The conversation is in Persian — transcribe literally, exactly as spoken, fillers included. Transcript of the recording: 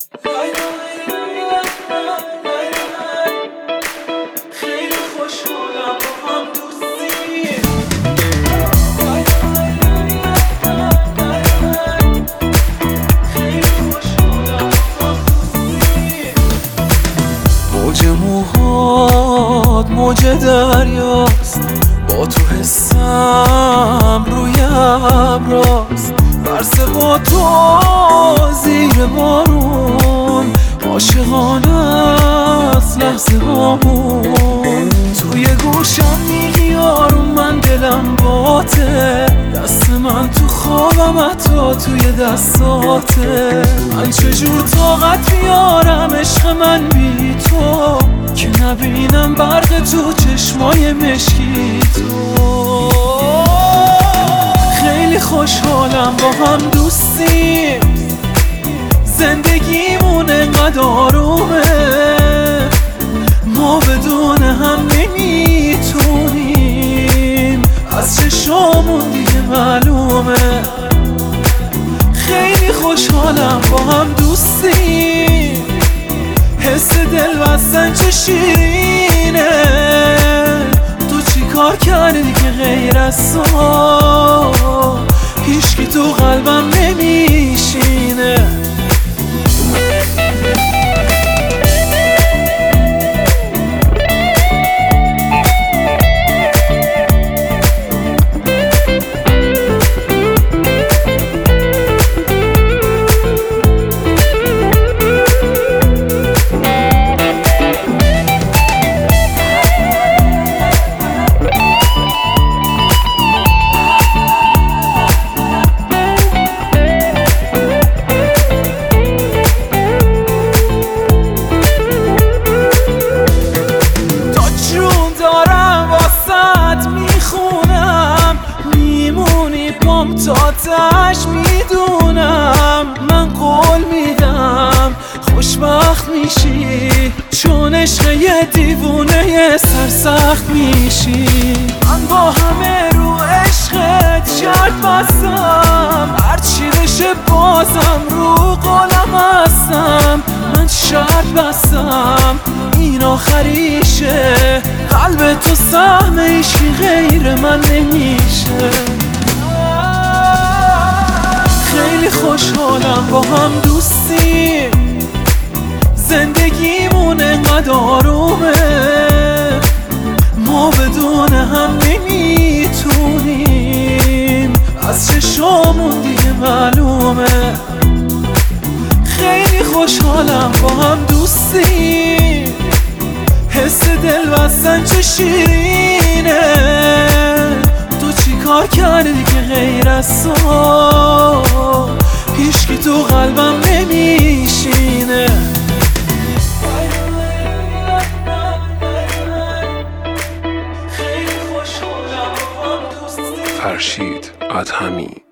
خیلی خوشحالم با هم دوستی. خیلی خوشحالم با هم دوستی. موج موهات موج دریاست، با تو حسم روی ابراست. برسه با تو زیر بارون، عاشقانه است لحظه بامون. توی گوشم میگی آروم، من دلم باته، دست من تو خوابم حتی توی دستاته. من چجور طاقت بیارم عشق من بی تو، که نبینم برق تو چشمای مشکی تو. خیلی خوشحالم با هم دوستیم، زندگیمون انقدر آرومه. ما بدون هم نمیتونیم، از چشامون دیگه معلومه. خیلی خوشحالم با هم دوستیم، حس دل بستن چه شیرینه. تو چی کار کردی که غیر از تو هیچکی تو قلبم نمیشینه. تاتش میدونم، من قول میدم خوشبخت میشی، چون عشق یه دیوونه یه سرسخت میشی. من با همه رو عشقت شرط بستم، هرچی بشه بازم رو قولم هستم. من شرط بستم این آخریشه، قلب تو سهم عشقی غیر من نمیشه. خیلی خوشحالم با هم دوستیم، زندگیمون انقدر آرومه. ما بدون هم نمیتونیم، از چشامون دیگه معلومه. خیلی خوشحالم با هم دوستیم، حس دل بستن چه شیرینه. تو چی کار کردی که غیر از تو هیچکی تو قلبم نمیشینه. فرشید ادهمی.